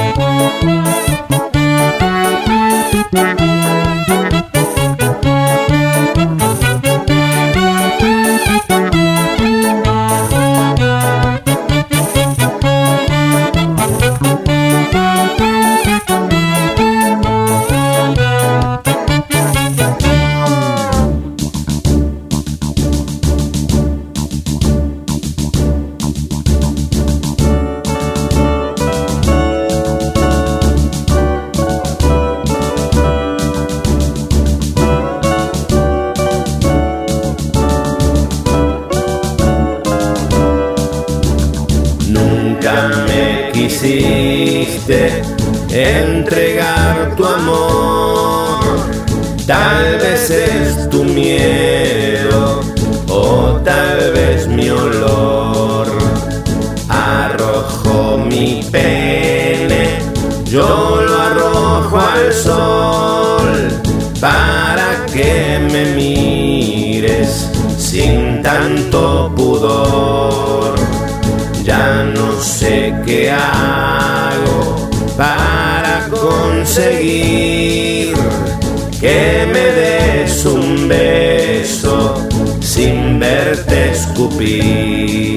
Me quisiste entregar tu amor, tal vez es tu miedo o tal vez mi olor. Arrojo mi pene, yo lo arrojo al sol, para que me mires sin tanto pudor. Ya no sé qué hago para conseguir que me des un beso sin verte escupir.